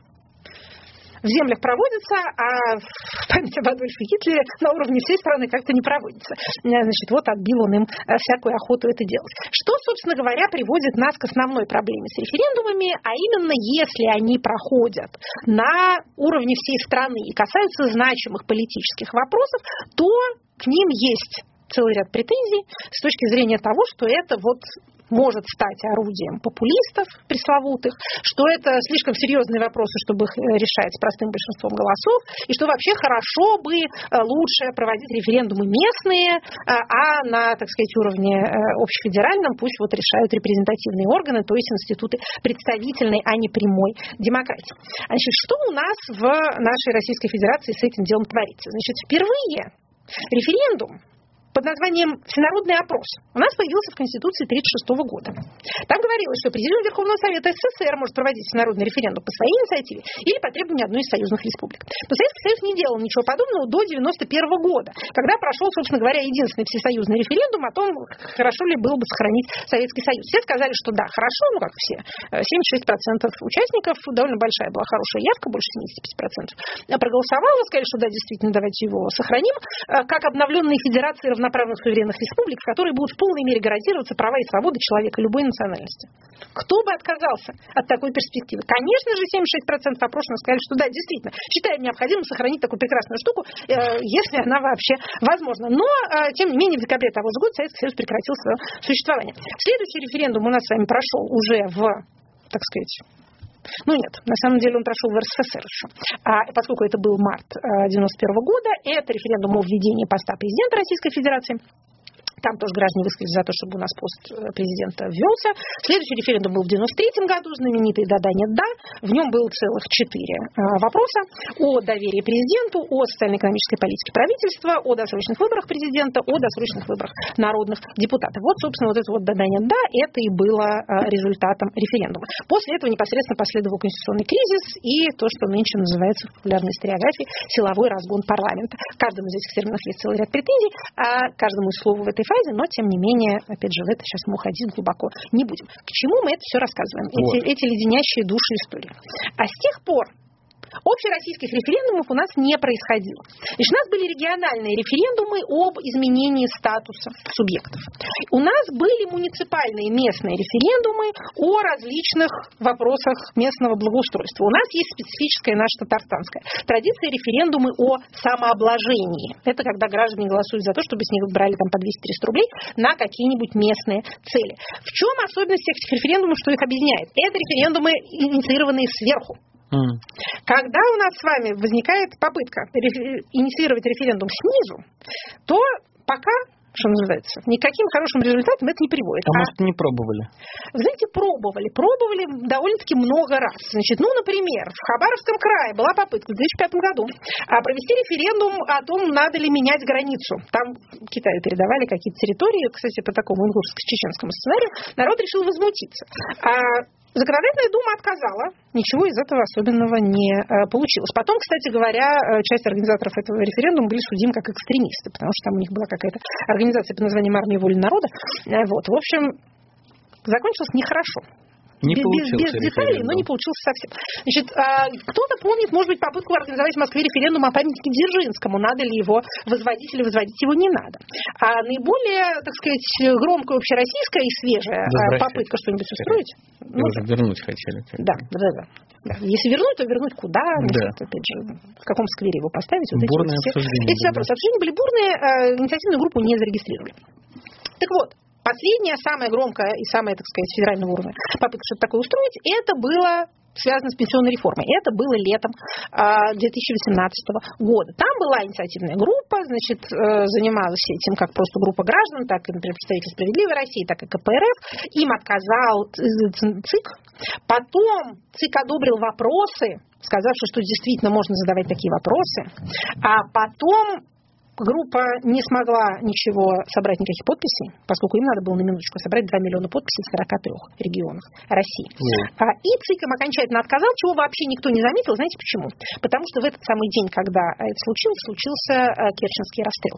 В землях проводится, а в память об Адольфе Гитлере на уровне всей страны как-то не проводится. Значит, вот отбил он им всякую охоту это делать. Что, собственно говоря, приводит нас к основной проблеме с референдумами, а именно, если они проходят на уровне всей страны и касаются значимых политических вопросов, то к ним есть целый ряд претензий с точки зрения того, что это вот может стать орудием популистов пресловутых, что это слишком серьезные вопросы, чтобы их решать простым большинством голосов, и что вообще хорошо бы лучше проводить референдумы местные, а на, так сказать, уровне общефедеральном пусть вот решают репрезентативные органы, то есть институты представительной, а не прямой демократии. Значит, что у нас в нашей Российской Федерации с этим делом творится? Значит, впервые референдум под названием «Всенародный опрос» у нас появился в Конституции тысяча девятьсот тридцать шестого года. Там говорилось, что Президиум Верховного Совета СССР может проводить всенародный референдум по своей инициативе или по требованию одной из союзных республик. Но Советский Союз не делал ничего подобного до девяносто первого года, когда прошел, собственно говоря, единственный всесоюзный референдум о том, хорошо ли было бы сохранить Советский Союз. Все сказали, что да, хорошо, ну как все. семьдесят шесть процентов участников, довольно большая была хорошая явка, больше семьдесят пять процентов проголосовало, сказали, что да, действительно, давайте его сохраним, как обновленные федерации равноправных суверенных республик, в которой будут в полной мере гарантироваться права и свободы человека любой национальности. Кто бы отказался от такой перспективы? Конечно же, семьдесят шесть процентов опрошенных сказали, что да, действительно, считаем необходимым сохранить такую прекрасную штуку, если она вообще возможна. Но, тем не менее, в декабре того же года Советский Союз прекратил свое существование. Следующий референдум у нас с вами прошел уже в, так сказать, ну нет, на самом деле он прошел в РСФСР еще. А поскольку это был март девяносто первого года, это референдум о введении поста президента Российской Федерации. Там тоже граждане высказались за то, чтобы у нас пост президента ввелся. Следующий референдум был в девяносто третьем году, знаменитый «Да, да, нет, да». В нем было целых четыре вопроса о доверии президенту, о социально-экономической политике правительства, о досрочных выборах президента, о досрочных выборах народных депутатов. Вот, собственно, вот это вот «Да, да, нет, да», это и было результатом референдума. После этого непосредственно последовал конституционный кризис и то, что нынче называется в популярной историографии силовой разгон парламента. Каждому из этих терминов есть целый ряд претензий, а каждому из слов в этой фазе, но, тем не менее, опять же, в это сейчас мы уходить глубоко не будем. К чему мы это все рассказываем? Вот. Эти, эти леденящие души истории. А с тех пор общероссийских референдумов у нас не происходило. Значит, у нас были региональные референдумы об изменении статуса субъектов. У нас были муниципальные местные референдумы о различных вопросах местного благоустройства. У нас есть специфическая наша татарстанская традиция референдумы о самообложении. Это когда граждане голосуют за то, чтобы с них брали там по двести-триста рублей на какие-нибудь местные цели. В чем особенность этих референдумов, что их объединяет? Это референдумы, инициированные сверху. Когда у нас с вами возникает попытка инициировать референдум снизу, то пока, что называется, никаким хорошим результатом это не приводит. А, а может, не пробовали? Вы знаете, пробовали. Пробовали довольно-таки много раз. Значит, ну, например, в Хабаровском крае была попытка в две тысячи пятом году провести референдум о том, надо ли менять границу. Там Китаю передавали какие-то территории, кстати, по такому ингушско-чеченскому сценарию. Народ решил возмутиться. А Законодательная дума отказала, ничего из этого особенного не э, получилось. Потом, кстати говоря, часть организаторов этого референдума были судимы как экстремисты, потому что там у них была какая-то организация под названием «Армия воли народа». Э, вот. В общем, закончилось нехорошо. Не без, получился без деталей, но не получился совсем. Значит, кто-то помнит, может быть, попытку организовать в Москве референдум о памятнике Дзержинскому. Надо ли его возводить или возводить его не надо. А наиболее, так сказать, громкая общероссийская и свежая попытка что-нибудь устроить. Ну, уже вернуть хотели. Да, да, да. Да. Если вернуть, то вернуть куда? Да. Значит, опять же, в каком сквере его поставить? Вот бурные эти, обсуждения. Эти вопросы. Обсуждения были бурные, инициативную группу не зарегистрировали. Так вот, последняя, самая громкая и самая, так сказать, федерального уровня попытка что-то такое устроить, это было связано с пенсионной реформой. Это было летом две тысячи восемнадцатого года. Там была инициативная группа, значит, занималась этим как просто группа граждан, так и, например, представители «Справедливой России», так и ка пэ эр эф. Им отказал ЦИК. Потом ЦИК одобрил вопросы, сказавши, что действительно можно задавать такие вопросы. А потом группа не смогла ничего собрать, никаких подписей, поскольку им надо было на минуточку собрать два миллиона подписей в сорока трёх регионах России. Mm. А, и ЦИК им окончательно отказал, чего вообще никто не заметил. Знаете почему? Потому что в этот самый день, когда это случилось, случился Керченский расстрел.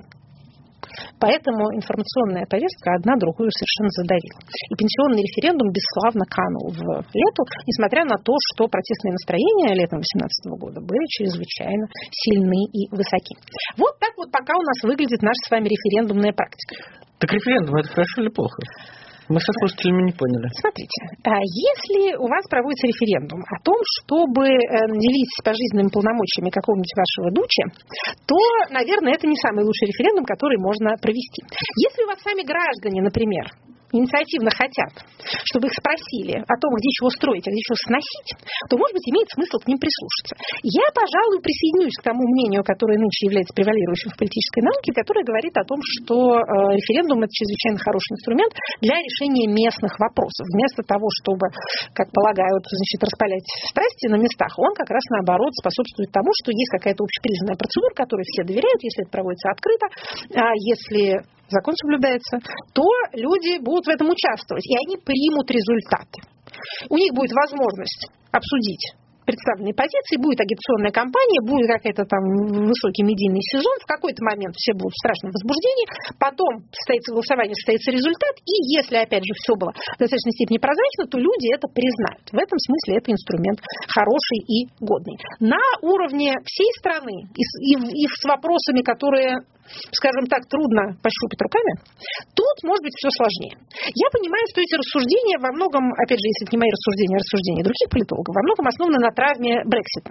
Поэтому информационная повестка одна другую совершенно задавила. И пенсионный референдум бесславно канул в лету, несмотря на то, что протестные настроения летом две тысячи восемнадцатого года были чрезвычайно сильны и высоки. Вот так вот пока у нас выглядит наша с вами референдумная практика. Так референдум — это хорошо или плохо? Мы со слушателями не поняли. Смотрите, если у вас проводится референдум о том, чтобы наделить пожизненными полномочиями какого-нибудь вашего дуча, то, наверное, это не самый лучший референдум, который можно провести. Если у вас сами граждане, например, инициативно хотят, чтобы их спросили о том, где чего строить, а где чего сносить, то, может быть, имеет смысл к ним прислушаться. Я, пожалуй, присоединюсь к тому мнению, которое нынче является превалирующим в политической науке, которое говорит о том, что референдум – это чрезвычайно хороший инструмент для решения местных вопросов. Вместо того, чтобы, как полагают, значит, распалять страсти на местах, он как раз, наоборот, способствует тому, что есть какая-то общепризнанная процедура, которой все доверяют, если это проводится открыто, а если закон соблюдается, то люди будут в этом участвовать, и они примут результаты. У них будет возможность обсудить представленные позиции, будет агитационная кампания, будет какой-то там высокий медийный сезон, в какой-то момент все будут в страшном возбуждении, потом состоится голосование, состоится результат, и если, опять же, все было в достаточной степени прозрачно, то люди это признают. В этом смысле это инструмент хороший и годный. На уровне всей страны и, и, и с вопросами, которые, скажем так, трудно пощупать руками, тут может быть все сложнее. Я понимаю, что эти рассуждения во многом, опять же, если это не мои рассуждения, а рассуждения других политологов, во многом основаны на травме Брексита.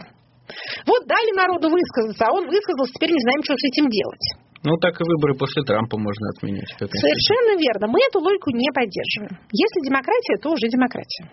Вот дали народу высказаться, а он высказался, теперь не знаем, что с этим делать. Ну, так и выборы после Трампа можно отменить. Совершенно верно. Мы эту логику не поддерживаем. Если демократия, то уже демократия.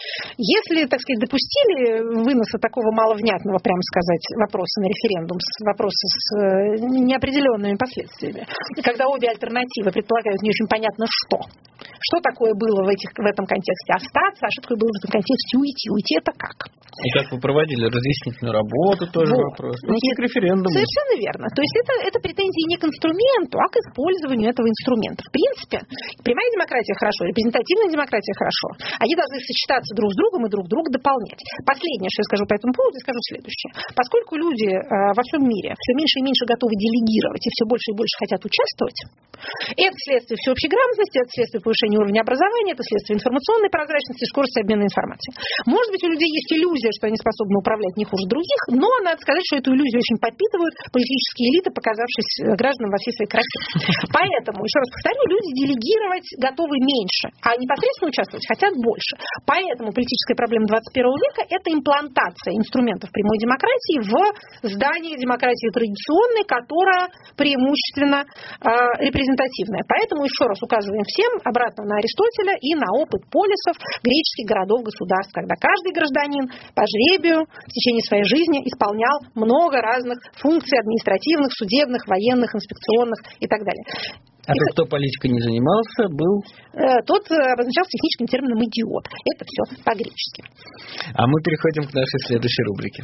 Если, так сказать, допустили выноса такого маловнятного, прямо сказать, вопроса на референдум, вопроса с неопределенными последствиями, когда обе альтернативы предполагают не очень понятно что. Что такое было в, этих, в этом контексте остаться, а что такое было в этом контексте уйти. Уйти это как? И как вы проводили разъяснительную работу, тоже вот. Вопрос. Ну, значит, к референдуму. Совершенно верно. То есть это, это претензии не к инструменту, а к использованию этого инструмента. В принципе, прямая демократия хорошо, репрезентативная демократия хорошо. Они должны сочетаться друг с другом и друг друга дополнять. Последнее, что я скажу по этому поводу, я скажу следующее. Поскольку люди э, во всем мире все меньше и меньше готовы делегировать и все больше и больше хотят участвовать, это следствие всеобщей грамотности, это следствие повышения уровня образования, это следствие информационной прозрачности и скорости обмена информацией. Может быть, у людей есть иллюзия, что они способны управлять не хуже других, но надо сказать, что эту иллюзию очень подпитывают политические элиты, показавшись гражданам во всей своей красе. Поэтому, еще раз повторю, люди делегировать готовы меньше, а непосредственно участвовать хотят больше. Поэтому политическая проблема двадцать первого века – это имплантация инструментов прямой демократии в здании демократии традиционной, которая преимущественно э, репрезентативная. Поэтому еще раз указываем всем, обратно обратно на Аристотеля и на опыт полисов греческих городов-государств, когда каждый гражданин по жребию в течение своей жизни исполнял много разных функций административных, судебных, военных, инспекционных и так далее. А тот, кто политикой не занимался, был? Тот обозначался техническим термином «идиот». Это все по-гречески. А мы переходим к нашей следующей рубрике.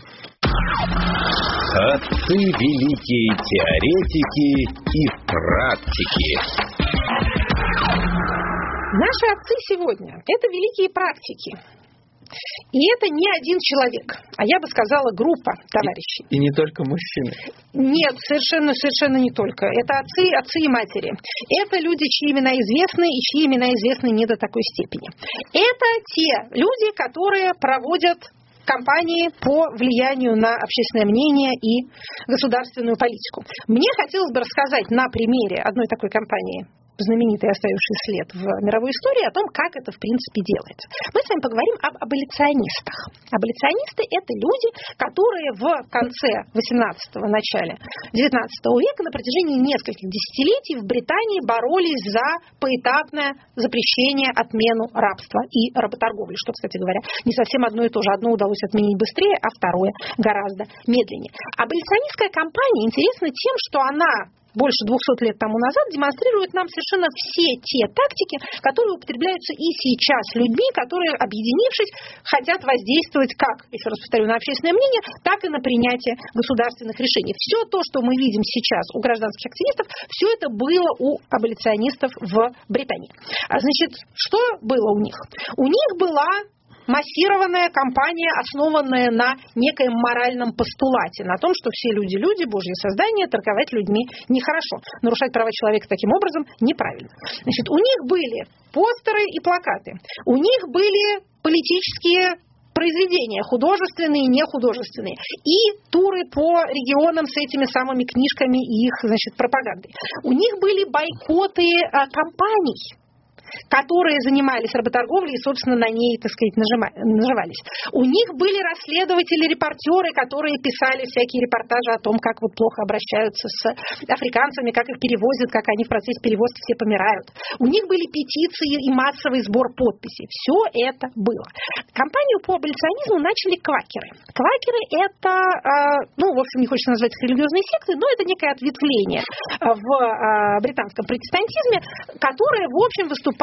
Отцы великие теоретики и практики. Наши отцы сегодня – это великие практики. И это не один человек, а я бы сказала группа товарищей. И, и не только мужчины. Нет, совершенно, совершенно не только. Это отцы, отцы и матери. Это люди, чьи имена известны и чьи имена известны не до такой степени. Это те люди, которые проводят кампании по влиянию на общественное мнение и государственную политику. Мне хотелось бы рассказать на примере одной такой кампании, знаменитый оставивший след в мировой истории, о том, как это в принципе делается. Мы с вами поговорим об аболиционистах. Аболиционисты – это люди, которые в конце восемнадцатого, начале девятнадцатого века на протяжении нескольких десятилетий в Британии боролись за поэтапное запрещение, отмену рабства и работорговли, что, кстати говоря, не совсем одно и то же. Одно удалось отменить быстрее, а второе гораздо медленнее. Аболиционистская кампания интересна тем, что она больше двухсот лет тому назад демонстрирует нам совершенно все те тактики, которые употребляются и сейчас людьми, которые, объединившись, хотят воздействовать как, еще раз повторю, на общественное мнение, так и на принятие государственных решений. Все то, что мы видим сейчас у гражданских активистов, все это было у аболиционистов в Британии. А значит, что было у них? У них была массированная кампания, основанная на некоем моральном постулате, на том, что все люди – люди, Божьи создания, торговать людьми нехорошо. Нарушать права человека таким образом неправильно. Значит, у них были постеры и плакаты, у них были политические произведения, художественные и нехудожественные, и туры по регионам с этими самыми книжками и их, значит, пропагандой. У них были бойкоты а, компаний, которые занимались работорговлей и, собственно, на ней, так сказать, наживались. У них были расследователи, репортеры, которые писали всякие репортажи о том, как вот плохо обращаются с африканцами, как их перевозят, как они в процессе перевозки все помирают. У них были петиции и массовый сбор подписей. Все это было. Кампанию по аболиционизму начали квакеры. Квакеры – это, ну, в общем, не хочется назвать их религиозной сектой, но это некое ответвление в британском протестантизме, которое, в общем, выступает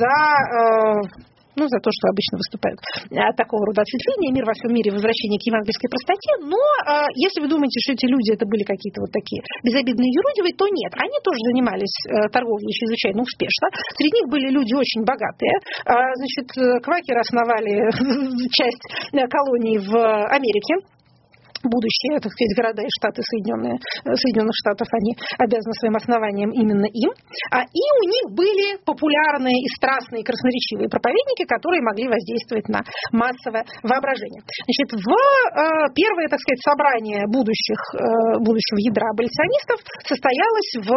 за, ну, за то, что обычно выступают такого рода ответвления, мир во всем мире, возвращение к евангельской простоте. Но если вы думаете, что эти люди это были какие-то вот такие безобидные юродивые, то нет. Они тоже занимались торговлей чрезвычайно успешно. Среди них были люди очень богатые. Значит, квакеры основали часть колоний в Америке. Будущие, так сказать, города и штаты Соединенные, Соединенных Штатов, они обязаны своим основанием именно им. А, и у них были популярные и страстные, и красноречивые проповедники, которые могли воздействовать на массовое воображение. Значит, в э, первое, так сказать, собрание будущих, э, будущего ядра аболиционистов состоялось в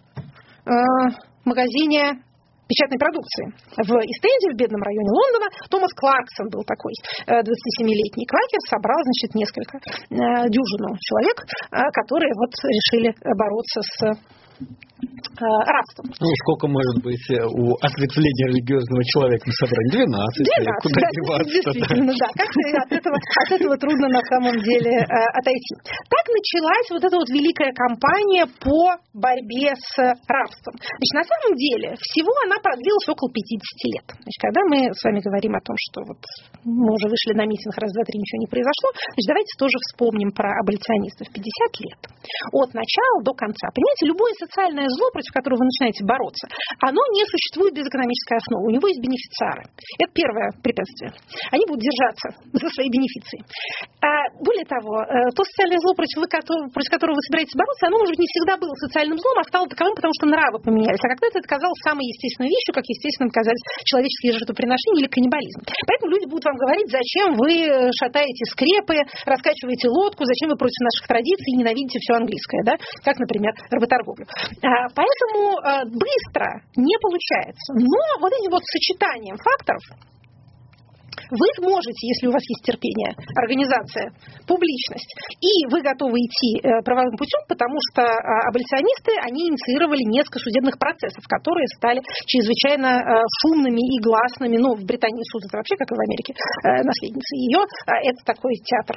э, магазине печатной продукции в Ист-Энде, в бедном районе Лондона. Томас Кларксон был такой двадцатисемилетний квакер, собрал, значит, несколько дюжину человек, которые вот решили бороться с рабством. Ну, сколько может быть у ответвления религиозного человека на собрании? двенадцать. двенадцать, куда да, деваться? Действительно, да. Как-то от этого, от этого трудно на самом деле э, отойти. Так началась вот эта вот великая кампания по борьбе с рабством. Значит, на самом деле, всего она продлилась около пятидесяти лет. Значит, когда мы с вами говорим о том, что вот мы уже вышли на митинг, раз, два, три, ничего не произошло, значит, давайте тоже вспомним про аболиционистов. пятьдесят лет. От начала до конца. Понимаете, любое социальное зло, против которого вы начинаете бороться, оно не существует без экономической основы. У него есть бенефициары. Это первое препятствие. Они будут держаться за свои бенефиции. А более того, то социальное зло, против, вы, против которого вы собираетесь бороться, оно, может быть, не всегда было социальным злом, а стало таковым, потому что нравы поменялись. А когда-то это казалось самой естественной вещью, как естественным казались человеческие жертвоприношения или каннибализм. Поэтому люди будут вам говорить, зачем вы шатаете скрепы, раскачиваете лодку, зачем вы против наших традиций и ненавидите все английское, да? Как, например, работорговлю. Поэтому быстро не получается. Но вот этим вот сочетанием факторов Вы можете, если у вас есть терпение, организация, публичность, и вы готовы идти правовым путем, потому что аболиционисты, они инициировали несколько судебных процессов, которые стали чрезвычайно шумными и гласными. Ну, в Британии суд это вообще, как и в Америке, наследница ее. Это такой театр.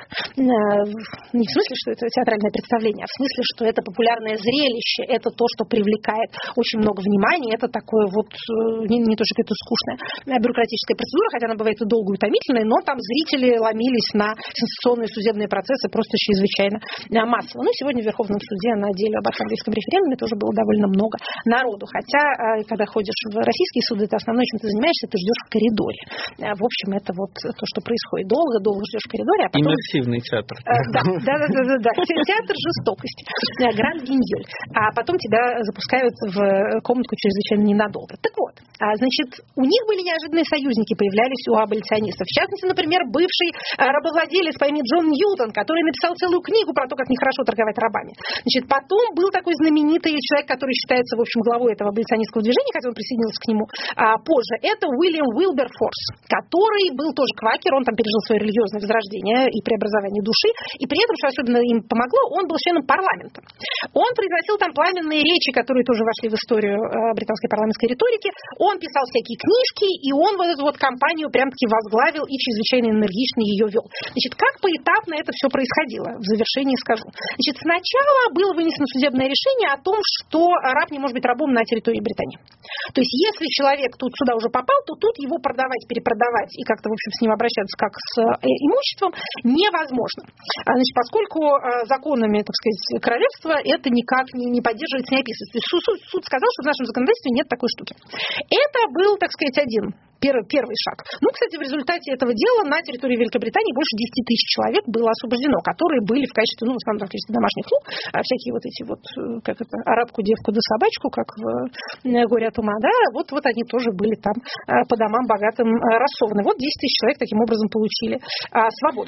Не в смысле, что это театральное представление, а в смысле, что это популярное зрелище, это то, что привлекает очень много внимания, это такое вот, не, не то, что это скучная бюрократическая процедура, хотя она бывает и долгой, и утомительной, но там зрители ломились на сенсационные судебные процессы просто чрезвычайно массово. Ну, сегодня в Верховном суде на деле об архангельском референдуме тоже было довольно много народу, хотя, когда ходишь в российские суды, это основное, чем ты занимаешься, ты ждешь в коридоре. В общем, это вот то, что происходит. Долго-долго ждешь в коридоре, а потом... Иммерсивный театр. Да, да, да, да, да. Театр жестокости. Гранд Гиньоль. А потом тебя запускают в комнатку чрезвычайно ненадолго. Так вот, значит, у них были неожиданные союзники, появлялись у аболиционистов. В частности, например, бывший рабовладелец по имени Джон Ньютон, который написал целую книгу про то, как нехорошо торговать рабами. Значит, потом был такой знаменитый человек, который считается, в общем, главой этого аболиционистского движения, хотя он присоединился к нему а, позже. Это Уильям Уилберфорс, который был тоже квакер, он там пережил свое религиозное возрождение и преобразование души, и при этом, что особенно им помогло, он был членом парламента. Он произносил там пламенные речи, которые тоже вошли в историю э, британской парламентской риторики, он писал всякие книжки, и он вот эту вот кампанию прям-таки возглавил и чрезвычайно энергично ее вел. Значит, как поэтапно это все происходило? В завершении скажу. Значит, сначала было вынесено судебное решение о том, что раб не может быть рабом на территории Британии. То есть, если человек тут сюда уже попал, то тут его продавать, перепродавать и как-то, в общем, с ним обращаться как с имуществом невозможно. Значит, поскольку законами, так сказать, королевства это никак не, не поддерживается, не описывается. То есть суд, суд, суд сказал, что в нашем законодательстве нет такой штуки. Это был, так сказать, один первый, первый шаг. Ну, кстати, в результате этого дела на территории Великобритании больше десять тысяч человек было освобождено, которые были в качестве, ну, в основном, в качестве домашних слуг, а всякие вот эти вот, как это, арабку, девку да собачку, как в «Горе от ума», да, вот, вот они тоже были там по домам богатым рассованы. Вот десять тысяч человек таким образом получили а, свободу.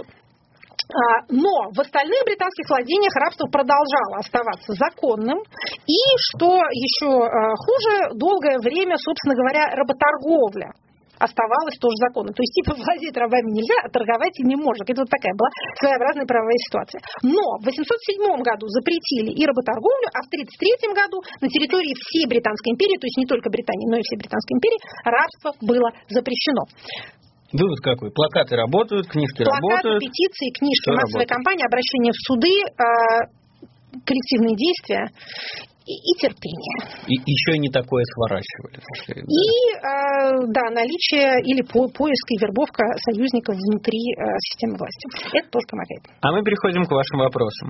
Но в остальных британских владениях рабство продолжало оставаться законным. И, что еще хуже, долгое время, собственно говоря, работорговля оставалась тоже законной. То есть, типа, владеть рабами нельзя, а торговать ими можно. Это вот такая была своеобразная правовая ситуация. Но в восемьсот седьмом году запретили и работорговлю, а в тридцать третьем году на территории всей Британской империи, то есть не только Британии, но и всей Британской империи, рабство было запрещено. Вывод какой? Плакаты работают, книжки Плакаты, работают. Плакаты, петиции, книжки, массовая работает? кампания, обращение в суды, коллективные действия и, и терпение. И еще и не такое сворачивали. И, да, наличие или по, поиск и вербовка союзников внутри системы власти. Это тоже помогает. А мы переходим к вашим вопросам.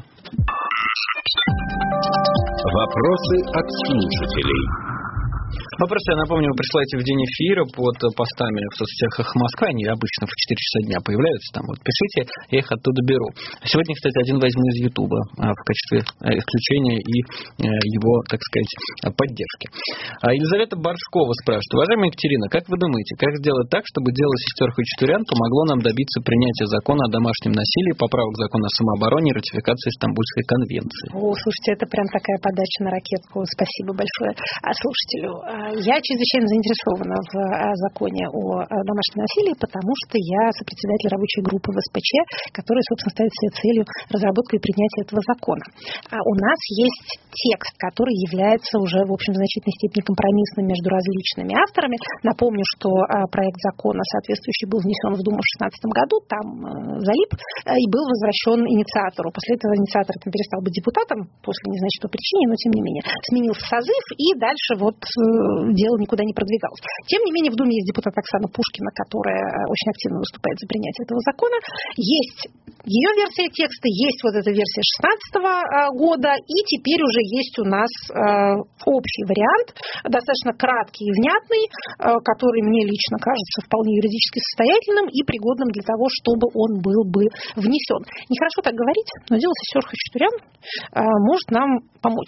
Вопросы от слушателей. Вопросы, я напомню, вы присылаете в день эфира под постами в соцсетях Москва, они обычно в четыре часа дня появляются там, вот пишите, я их оттуда беру. Сегодня, кстати, один возьму из Ютуба в качестве исключения и его, так сказать, поддержки. Елизавета Боршкова спрашивает: уважаемая Екатерина, как вы думаете, как сделать так, чтобы дело сестер Хачатурян помогло нам добиться принятия закона о домашнем насилии, поправок закона о самообороне и ратификации Стамбульской конвенции? О, слушайте, это прям такая подача на ракетку. Спасибо большое слушателю. Я чрезвычайно заинтересована в законе о домашнем насилии, потому что я сопредседатель рабочей группы в эс пэ че, которая, собственно, ставит себе целью разработку и принятие этого закона. А у нас есть текст, который является уже, в общем, в значительной степени компромиссным между различными авторами. Напомню, что проект закона соответствующий был внесен в Думу в шестнадцатом году, там залип и был возвращен инициатору. После этого инициатор там перестал быть депутатом, после не знаю, что причине, но тем не менее. Сменился созыв, и дальше вот дело никуда не продвигалось. Тем не менее, в Думе есть депутат Оксана Пушкина, которая очень активно выступает за принятие этого закона. Есть ее версия текста, есть вот эта версия шестнадцатого года, и теперь уже есть у нас общий вариант, достаточно краткий и внятный, который мне лично кажется вполне юридически состоятельным и пригодным для того, чтобы он был бы внесен. Нехорошо так говорить, но дело сестер Хачатурян может нам помочь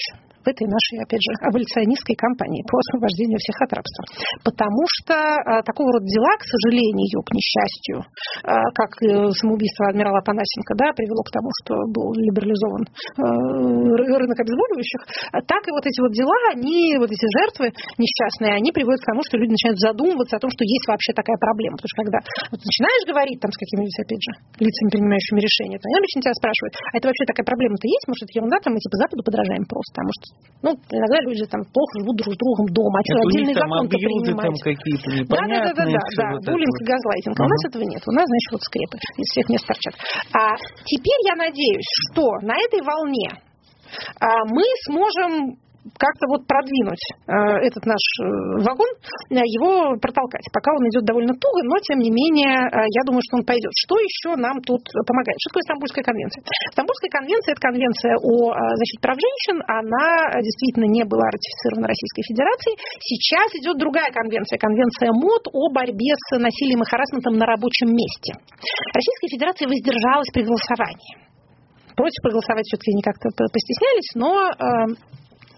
в этой нашей, опять же, аболиционистской кампании по освобождению всех от рабства. Потому что а, такого рода дела, к сожалению, к несчастью, а, как самоубийство адмирала Панасенко, да, привело к тому, что был либерализован а, рынок обезболивающих, так и вот эти вот дела, они, вот эти жертвы несчастные, они приводят к тому, что люди начинают задумываться о том, что есть вообще такая проблема. Потому что когда вот начинаешь говорить там с какими-нибудь, опять же, лицами, принимающими решения, то они обычно тебя спрашивают, а это вообще такая проблема-то есть? Может, это ерунда, там мы типа Западу подражаем просто? Потому что, ну, иногда люди там плохо живут друг с другом дома, а что, отдельный закон-то принимать? Там какие-то непонятные. Да, да, да, да, да, вот буллинг вот. и газлайтинг. А у нас этого нет. У нас, значит, вот скрепы из всех мест торчат. А теперь я надеюсь, что на этой волне а, мы сможем как-то вот продвинуть э, этот наш э, вагон, э, его протолкать. Пока он идет довольно туго, но, тем не менее, э, я думаю, что он пойдет. Что еще нам тут помогает? Что такое Стамбульская конвенция? Стамбульская конвенция – это конвенция о э, защите прав женщин. Она действительно не была ратифицирована Российской Федерацией. Сейчас идет другая конвенция, конвенция МОД о борьбе с насилием и харассментом на рабочем месте. Российская Федерация воздержалась при голосовании. Против проголосовать все-таки они как-то постеснялись, но... Э,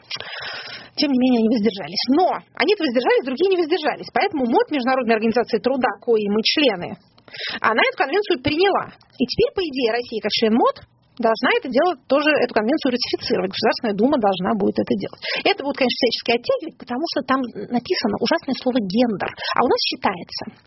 тем не менее, они воздержались. Но они-то воздержались, другие не воздержались. Поэтому МОД, Международная организация труда, кои мы члены, она эту конвенцию приняла. И теперь, по идее, Россия, как член МОД, должна это делать, тоже эту конвенцию ратифицировать. Государственная Дума должна будет это делать. Это будут, конечно, всячески оттягивать, потому что там написано ужасное слово «гендер». А у нас считается э,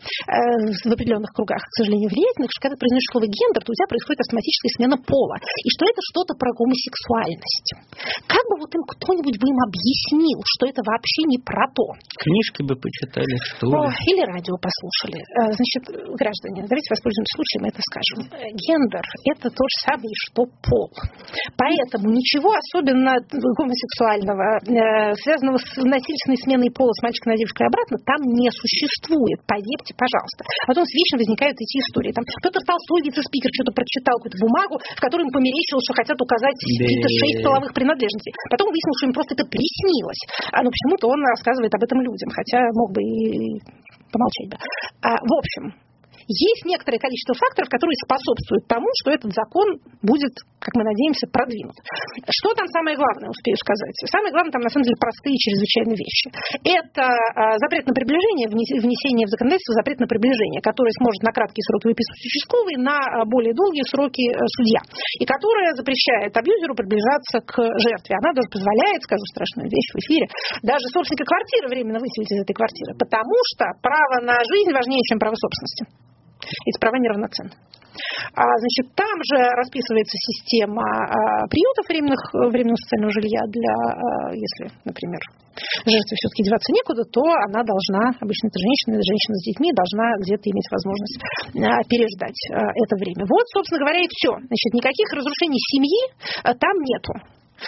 в определенных кругах, к сожалению, влиятельных, что когда ты произносишь слово «гендер», то у тебя происходит автоматическая смена пола. И что это что-то про гомосексуальность. Как бы вот им кто-нибудь бы им объяснил, что это вообще не про то. Книжки бы почитали, что ли? О, или радио послушали. Значит, граждане, давайте воспользуемся случаем и это скажем. Гендер – это то же самое, что пол. Поэтому ничего особенно гомосексуального, э, связанного с насильственной сменой пола с мальчика на девушку и обратно, там не существует. Поверьте, пожалуйста. Потом вечно возникают эти истории. Там Петр Толстой, вице-спикер, что-то прочитал, какую-то бумагу, в которой им померещилось, что хотят указать какие-то шесть половых принадлежностей. Потом выяснилось, что им просто это приснилось. А ну почему-то он рассказывает об этом людям, хотя мог бы и помолчать бы. А, в общем... Есть некоторое количество факторов, которые способствуют тому, что этот закон будет, как мы надеемся, продвинут. Что там самое главное, успею сказать? Самое главное, там на самом деле простые чрезвычайные вещи. Это а, запрет на приближение, внесение в законодательство запрет на приближение, который сможет на краткие сроки выписывать участковый, на более долгие сроки судья. И которая запрещает абьюзеру приближаться к жертве. Она даже позволяет, скажу страшную вещь в эфире, даже собственника квартиры временно выселить из этой квартиры. Потому что право на жизнь важнее, чем право собственности. Эти права неравноценны. А, значит, там же расписывается система а, приютов временных, временного социального жилья для, а, если, например, жертве все-таки деваться некуда, то она должна, обычно это женщина, женщина с детьми, должна где-то иметь возможность а, переждать а, это время. Вот, собственно говоря, и все. Значит, никаких разрушений семьи а, там нету.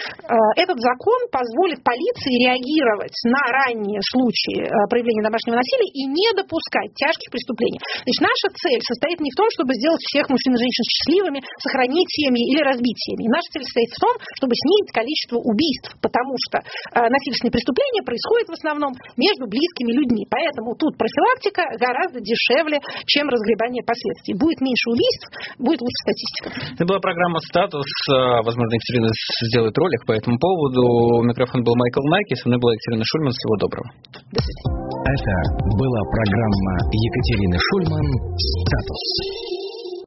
Этот закон позволит полиции реагировать на ранние случаи проявления домашнего насилия и не допускать тяжких преступлений. Значит, наша цель состоит не в том, чтобы сделать всех мужчин и женщин счастливыми, сохранить семьи или разбить семьи. Наша цель состоит в том, чтобы снизить количество убийств, потому что насильственные преступления происходят в основном между близкими людьми. Поэтому тут профилактика гораздо дешевле, чем разгребание последствий. Будет меньше убийств, будет лучше статистика. Это была программа «Статус». Возможно, Екатерина сделает ролик по этому поводу. Микрофон был Майкл Наки, со мной была Екатерина Шульман. Всего доброго. До свидания. Это была программа Екатерины Шульман «Статус».